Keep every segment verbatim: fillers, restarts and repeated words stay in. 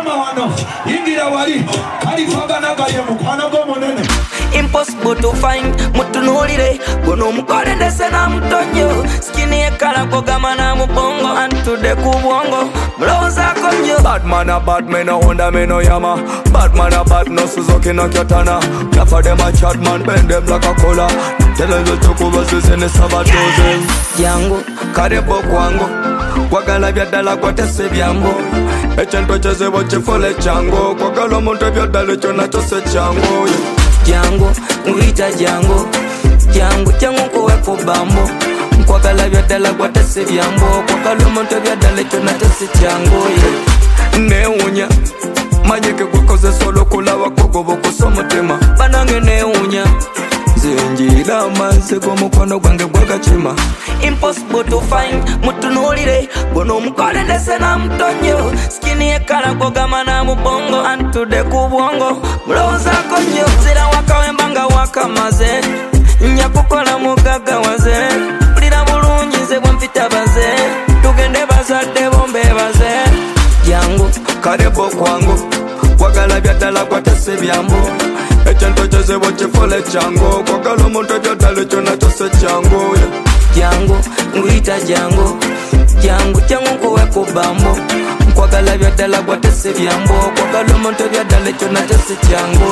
Mama wano, ingira wali, kalifaga nagaye mukwano go munene. Impossible to find, mutunulire, gono mukore ndese na mtonyo. Skinny ekala kogama na mubongo, antude kubongo, mloza konyo. Bad man a bad, me no Honda, me no Yama. Bad man a bad, no Suzuki, no Kyotana. Enough of them a chat man, bend them like a cola. Tell them to talk over in the Sabadozen. Yango, Karebo kwango, kwagala byadala kwatese byambo. Echento cheze boche fole chango, kwagala monte byadala chona chose chango. Jango, ngwita jango, jango jango kowepo bambo. Kwagala byadala kwatese byambo, kwagala monte byadala chona chose chango. Neunya, manyeke kwakoze solo kulawa kogobo kusomotema. Banange neunya. Zenjira manse kwa mukwano gwange gwakachima. Impossible to find, mutunulire, gono mukole ndese na mtonyo. Skinny ekala kogama na mubongo, antude kubongo, mloza konyo. Zira waka wembanga waka maze, nyakukola mugaga waze. Ulira bulungi nze bwempita baze, tugende bazadde bombe baze. Yango, karebo kwangu, kwagala byadala kwatese byambo. Echento cheze boche fole chango, kwagala monte byadala chona chose chango. Jango, ngwita jango, jango jango kowepo bambo. Kwagala byadala kwatese byambo, kwagala monte byadala chona chose chango.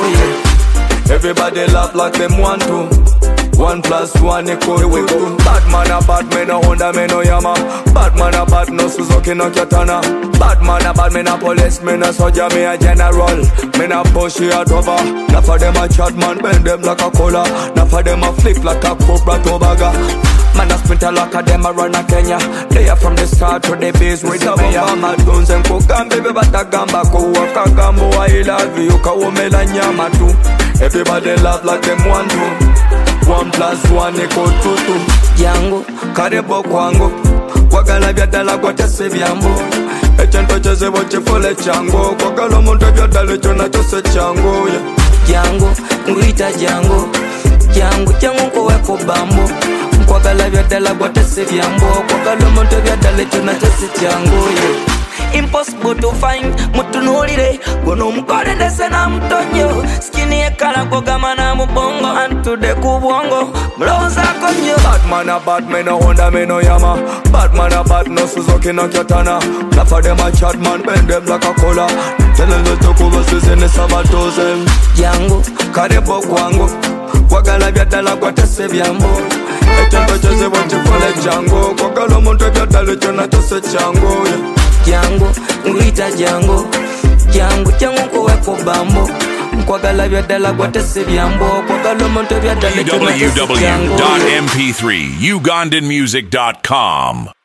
Everybody laugh like them want to. One plus one equal to two. Bad man a bad, me no Honda, me no Yama. Bad man a bad, no Suzuki, no Kyotana. Bad man a bad, me no police, me no soldier, me a general. Me no pushy a over. Enough of them a chat man, bend them like a cola. Enough of them a flip like a Cobra Tobaga. Man a sprint a lock of them a run a Kenya. They are from the start to the base with the mayor. Mama guns and cook baby but a gamba. Ko waka gambo I love you, ka umela nyama tu. Everybody laugh like them want to. One plus one equal to two. Jango, karebo kwangu, kwagala byadala kwatese byambo. Echento cheze boche fole chango, kwagala monte byadala chona chose chango. Jango, ngwita jango, jango jango kowepo bambo. Kwagala byadala kwatese byambo, kwagala monte byadala chona chose chango. Impossible to find, mutunulire, gono mukore ndese na mtonyo. Skinny ekala kogama na mubongo, antude kubongo, mloza konyo. Bad man a bad, me no Honda, me no Yama. Bad man a bad, no Suzuki, no Kyotana. Enough of them a chat man, bend them like a cola. Tell them to talk over in the Sabadozen. Jango, karebo kwangu, kwagala byadala kwatese byambo. Echento cheze boche fole chango, kwagala monte byadala chona chose chango. Jango, ngwita jango, jango jango kowepo bambo. Kwagala byadala kwatese byambo, kwagala monte byadala chona chose chango. w w w dot m p three ugandan music dot com